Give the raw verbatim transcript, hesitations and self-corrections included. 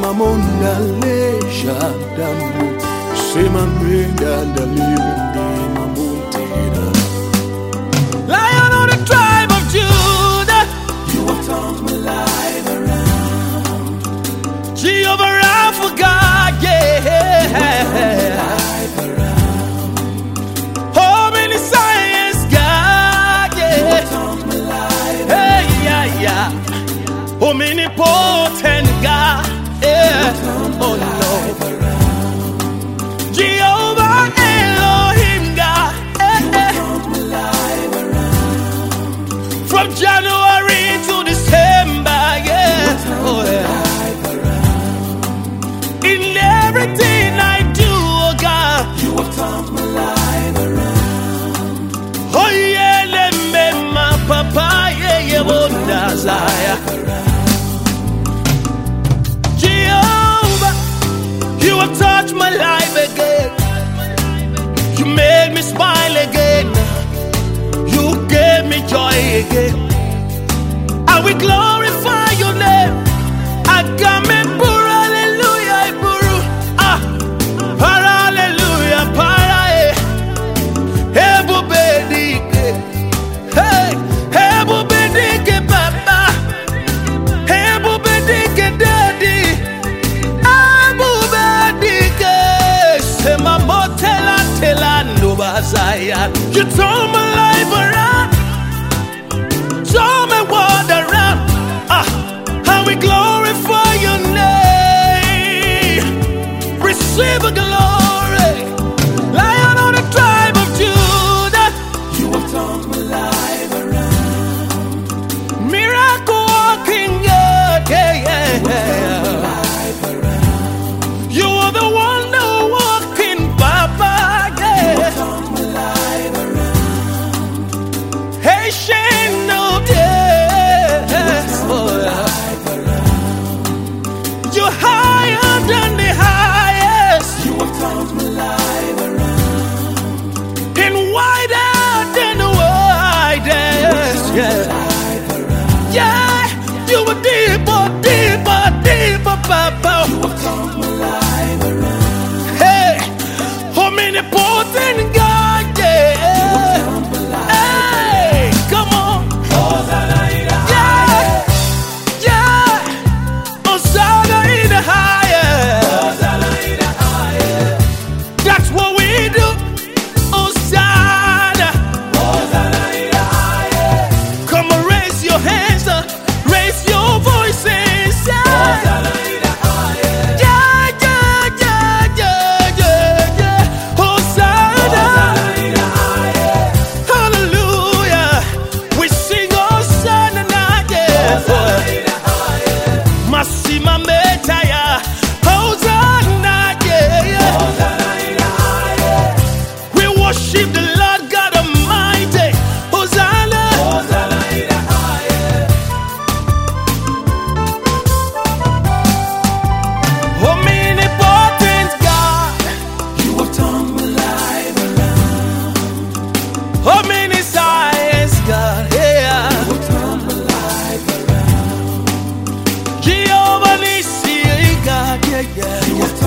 Mamonda leja damu Sema mwenda ndalibindi mamuntira Lion of the tribe of Judah, You have turned my life around Jehovah Rapha God, yeah. Life around Oh, many science God, You have yeah. turned my life Hey, yeah, yeah. Omnipotent God, yeah. Oh, Lord. Jehovah Elohim God, yeah. From January to December, yeah. Oh, yeah. In everything I do, oh God, You have turned my life around oh yeah, let me my papa, yeah, yeah, wonder, Zaya. Jehovah, you have touched my life again. You made me smile again. You gave me joy again. I will glorify your name. I come and pour hallelujah, buru. Ah, para hallelujah, para eh. Hebu bedike, hey, hebu bedike, papa. Hebu bedike, daddy. Hebu bedike, sema motela tela nubazaya. You told my life around. Show me what around. Ah, how we glorify your name. Receive a glory. Lion of the tribe of Judah. You have turned my life around Miracle walking God. Yeah, yeah, yeah. Life around You are the one that walking Papa. Yeah. Turned my life around Hey, Shane, no, yeah. Oh, yeah. Life around You're higher than the highest, You have turned my life around and wider than the widest. Yeah, Life around yeah. You were deeper, deeper, deeper, Papa. You have turned my life around Hey, omnipotent God. Yeah. Hey, come on. Yeah, yeah. Hosanna in the highest. That's what we do. Hosanna. Come on, raise your hands up, raise your voices. Yeah, yeah, yeah, yeah, yeah, yeah, yeah. Hosanna. Hallelujah. We sing Hosanna now, yeah. Massima Metaya. Hosanna, yeah, yeah. We worship the Lord God Almighty. Hosanna. Omnipotent God. You have turned my life around Omniscience God. Yeah. You have turned my life around Jehovah Nissi God. Yeah, yeah, You yeah. have